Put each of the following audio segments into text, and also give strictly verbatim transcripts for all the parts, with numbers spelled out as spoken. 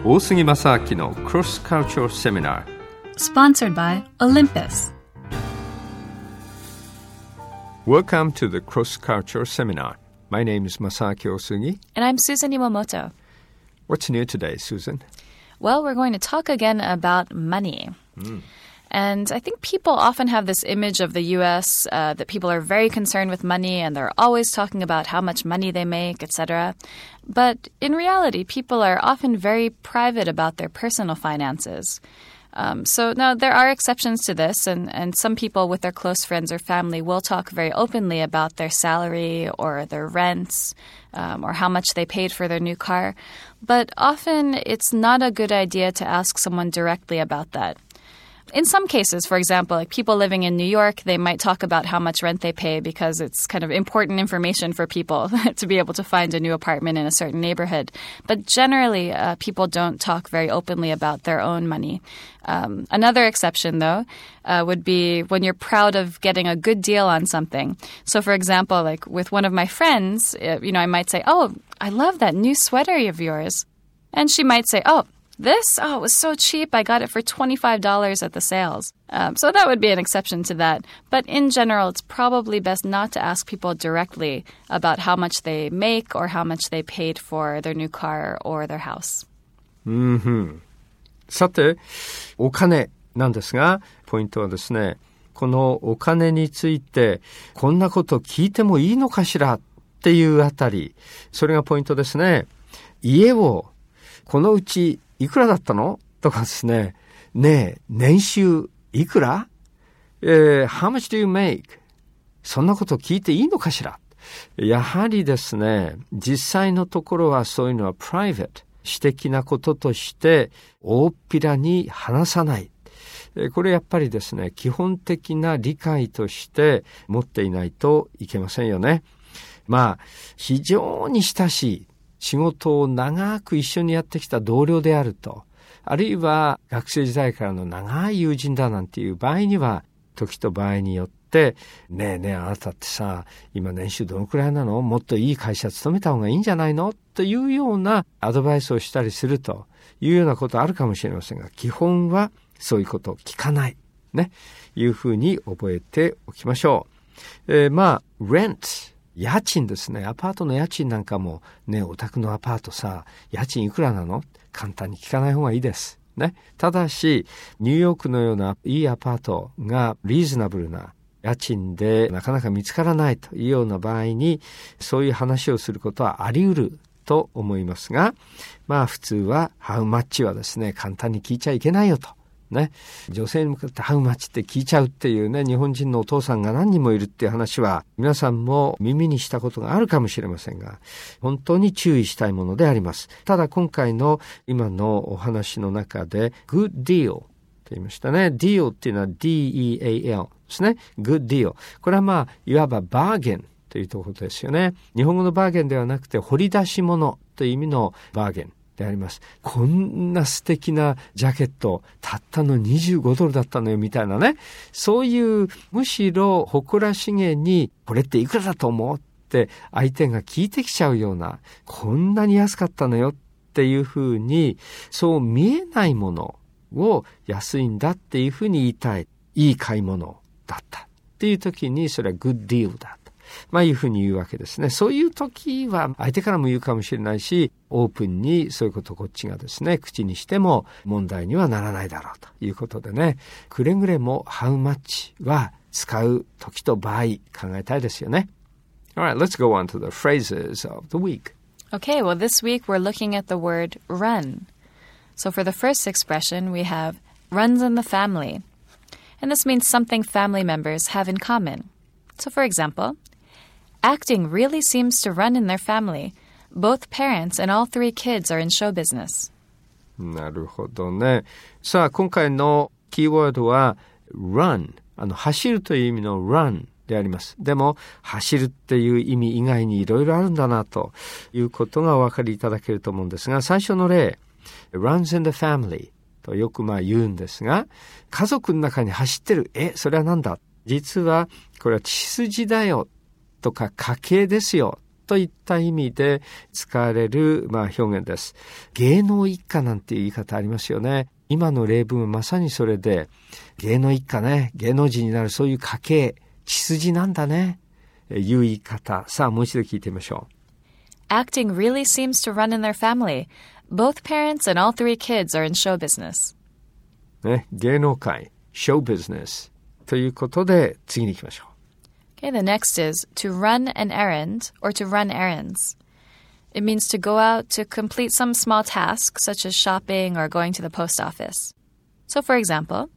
大杉正明の Cross Cultural Seminar Sponsored by Olympus. Welcome to the Cross Cultural Seminar. My name is Masaaki Osugi. And I'm Susan Iwamoto. What's new today, Susan? Well, we're going to talk again about money. Mm. And I think people often have this image of the U S uh, that people are very concerned with money and they're always talking about how much money they make, et cetera. But in reality, people are often very private about their personal finances. Um, so now there are exceptions to this, and, and some people with their close friends or family will talk very openly about their salary or their rents um, or how much they paid for their new car. But often it's not a good idea to ask someone directly about that. In some cases, for example, like people living in New York, they might talk about how much rent they pay because it's kind of important information for people to be able to find a new apartment in a certain neighborhood. But generally, uh, people don't talk very openly about their own money. Um, another exception, though, uh, would be when you're proud of getting a good deal on something. So, for example, like with one of my friends, uh, you know, I might say, "Oh, I love that new sweater of yours," and she might say, "Oh, this? Oh, it was so cheap. I got it for twenty-five dollars at the sales." Um, so that would be an exception to that. But in general, it's probably best not to ask people directly about how much they make or how much they paid for their new car or their house. うんふん。さて、お金なんですが、ポイントはですね、このお金について、こんなこと聞いてもいいのかしらっていうあたり、それがポイントですね。家を、このうち、いくらだったのとかですね。ねえ、年収いくら、えー、How much do you make? そんなこと聞いていいのかしら。やはりですね、実際のところはそういうのはプライベート、私的なこととして大っぴらに話さない。これやっぱりですね、基本的な理解として持っていないといけませんよね。まあ、非常に親しい。仕事を長く一緒にやってきた同僚であると、あるいは学生時代からの長い友人だなんていう場合には、時と場合によって、ねえねえあなたってさ、今年収どのくらいなの？もっといい会社勤めた方がいいんじゃないの？というようなアドバイスをしたりするというようなことあるかもしれませんが、基本はそういうことを聞かない。ね。いうふうに覚えておきましょう。えー、まあ、rent。家賃ですね。アパートの家賃なんかもね、お宅のアパートさ、家賃いくらなの？簡単に聞かない方がいいです。ね。ただし、ニューヨークのようないいアパートがリーズナブルな家賃でなかなか見つからないというような場合に、そういう話をすることはあり得ると思いますが、まあ普通はハウマッチはですね、簡単に聞いちゃいけないよと。ね、女性に向かってハウマッチって聞いちゃうっていうね、日本人のお父さんが何人もいるっていう話は皆さんも耳にしたことがあるかもしれませんが、本当に注意したいものであります。ただ今回の今のお話の中で good deal と言いましたね。deal っていうのは ディーイーエーエル ですね。good deal。これはまあいわばバーゲンというところですよね。日本語のバーゲンではなくて掘り出し物という意味のバーゲンであります。こんな素敵なジャケット、たったのにじゅうごドルだったのよみたいなね。そういうむしろ誇らしげにこれっていくらだと思うって相手が聞いてきちゃうような、こんなに安かったのよっていうふうに、そう見えないものを安いんだっていうふうに言いたい。いい買い物だったっていう時にそれはグッドディールだ。まあいうふうに言うわけですね。そういう時は相手からも言うかもしれないし、オープンにそういうことをこっちがですね、口にしても問題にはならないだろうということでね、くれぐれもハウマッチは使う時と場合考えたいですよね。Alright, let's go on to the phrases of the week. Okay, well this week we're looking at the word run. So for the first expression we have runs in the family. And this means something family members have in common. So for example,Acting really seems to run in their family. Both parents and all three kids are in show business. なるほどね。さあ、今回のキーワードは run。あの、走るという意味の run であります。でも、走るっていう意味以外にいろいろあるんだなということがお分かりいただけると思うんですが、最初の例、runs in the family とよくまあ言うんですが、家族の中に走ってる。え、それはなんだ？実は、これは血筋だよ。とか家系ですよといった意味で使われる、まあ、表現です。芸能一家なんていう言い方ありますよね。今の例文はまさにそれで、芸能一家ね、芸能人になるそういう家系、血筋なんだね、いう言い方。さあ、もう一度聞いてみましょう。 Acting really seems to run in their family. Both parents and all three kids are in show business. ね、芸能界、show business ということで、次に行きましょう。 Okay, the next is to run an errand or to run errands. It means to go out to complete some small task, such as shopping or going to the post office. So, for example,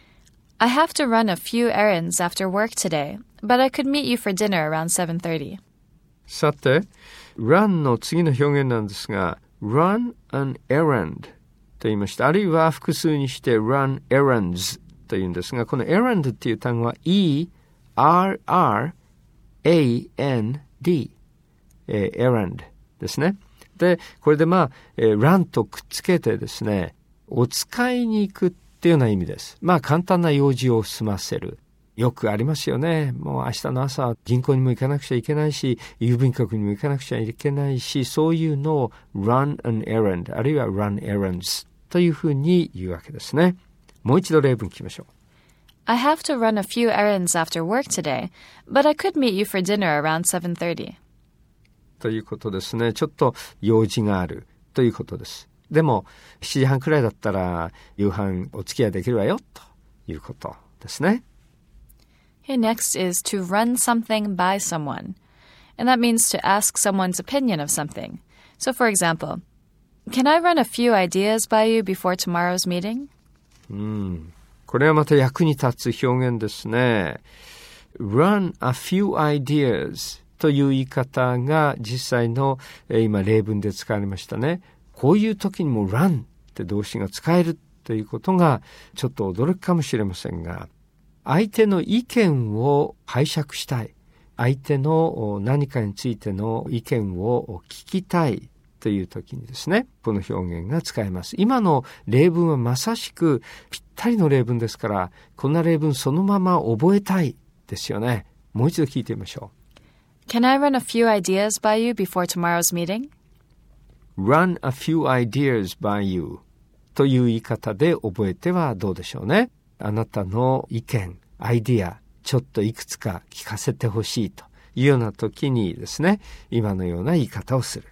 I have to run a few errands after work today, but I could meet you for dinner around seven thirty. さて、run の次の表現なんですが、run an errand と言いました。あるいは複数にして run errands と言うんですが、この errand っていう単語は E R R A N D、えー、errand ですね。で、これでまあ、えー、run とくっつけてですね、お使いに行くっていうような意味です。まあ簡単な用事を済ませる。よくありますよね。もう明日の朝銀行にも行かなくちゃいけないし、郵便局にも行かなくちゃいけないし、そういうのを run an errand あるいは run errands というふうに言うわけですね。もう一度例文聞きましょう。 I have to run a few errands after work today, but I could meet you for dinner around seven thirty. ということですね。ちょっと用事があるということです。でもしちじはんくらいだったら夕飯お付き合いできるわよということですね。 Okay, next is to run something by someone. And that means to ask someone's opinion of something. So for example, can I run a few ideas by you before tomorrow's meeting? うん。これはまた役に立つ表現ですね。run a few ideas という言い方が実際の、えー、今例文で使われましたね。こういう時にも run って動詞が使えるということがちょっと驚くかもしれませんが、相手の意見を拝借したい。相手の何かについての意見を聞きたいという時にですね、この表現が使えます。今の例文はまさしくぴったりの例文ですから、こんな例文そのまま覚えたいですよね。もう一度聞いてみましょう。Can I run a few ideas by you before tomorrow's meeting? Run a few ideas by you という言い方で覚えてはどうでしょうね。あなたの意見、アイディア、ちょっといくつか聞かせてほしいというような時にですね、今のような言い方をする。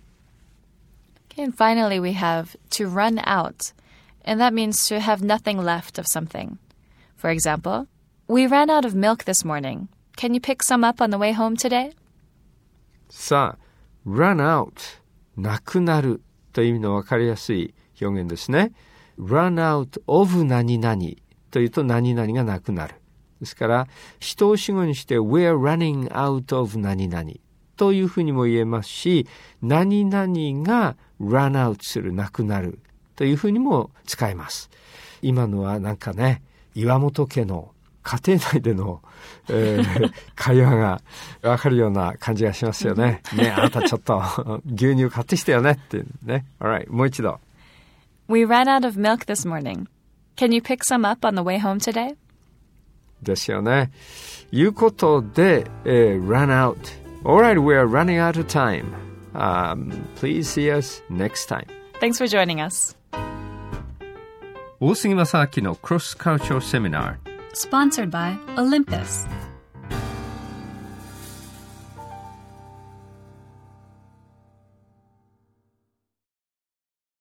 And finally, we have to run out, and that means to have nothing left of something. For example, we ran out of milk this morning. Can you pick some up on the way home today? さあ、run out、なくなるという意味のわかりやすい表現ですね。run out of 何々というと何々がなくなる。ですから、主動詞語にして we're running out of 何々というふうにも言えますし、何々がrun out する、なくなるというふうにも使えます。今のはなんかね、岩本家の家庭内での、えー、会話がわかるような感じがしますよね。ね、あなたちょっと牛乳買ってきたよねってね。Alright、もう一度。 We ran out of milk this morning. Can you pick some up on the way home today? ですよね。いうことで、えー、run out。Alright, we are running out of time.Um, please see us next time. Thanks for joining us. 大杉正明の Cross Cultural Seminar Sponsored by Olympus.